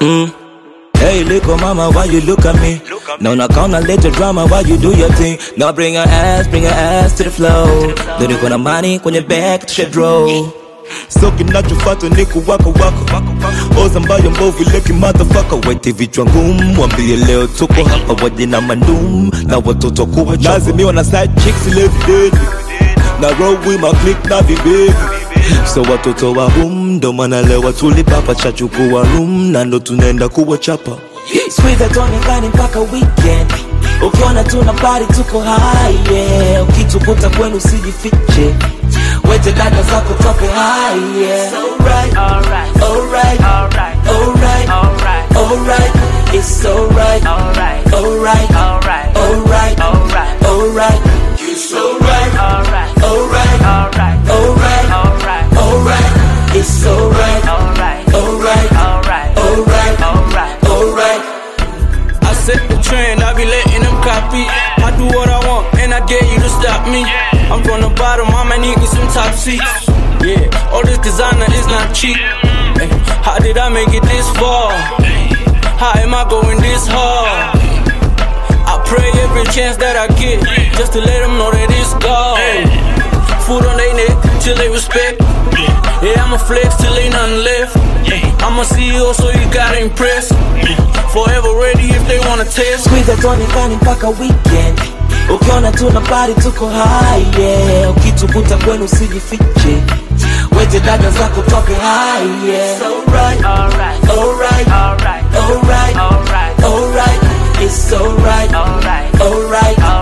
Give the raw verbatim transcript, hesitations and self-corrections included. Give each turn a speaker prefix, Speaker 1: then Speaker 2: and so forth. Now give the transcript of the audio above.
Speaker 1: Mm. Hey, little mama, why you look at me? No, not gonna let your drama, why you do your thing? Now bring your ass, bring your ass to the flow. Don't you gonna money when you're back to shit roll. So kinachofata ni kuwaka waka Oza mbayo mbovu leki motherfucker. Wete vichwa ngumu, wambie leo tuko hapa waje na mandum na watoto kuwa chapa. Lazimiwa na side chicks live dead. Na roll with my click na vibebi. So watoto wa hum, ndo mana lewa tulipapa chachukua room. Na ndo tunaenda kuwa chapa. Squeeze toni kani mpaka weekend. Ukiona tuna party tuko high, yeah. Ukitukuta kwenu usijifiche. Wete dada zako toke high, yeah. It's alright, alright, alright, alright, alright, alright, alright. It's alright, alright, alright, alright, alright, alright, alright. It's alright, alright, alright, alright, alright, alright, alright. It's alright, alright, alright, alright, alright, alright, alright.
Speaker 2: I set the trend, I be letting them copy. I do what I want, and I dare you to stop me. I'm from the bottom, I might need me some top seats. Yeah, all this designer is not cheap. Hey, how did I make it this far? How am I going this hard? I pray every chance that I get, just to let them know that it's God. Food on their neck, till they respect. Yeah, I'ma flex till ain't nothing left. I'm a C E O, so you gotta impress. Forever ready if they wanna test.
Speaker 1: Squeeze toni kani mpaka weekend. Ukiona tuna party tuko high, yeah. Ukitukuta kwenu usijifiche. Wete dada zako toke high, yeah. It's alright, alright, alright, alright, alright, alright, alright. It's alright, alright, alright.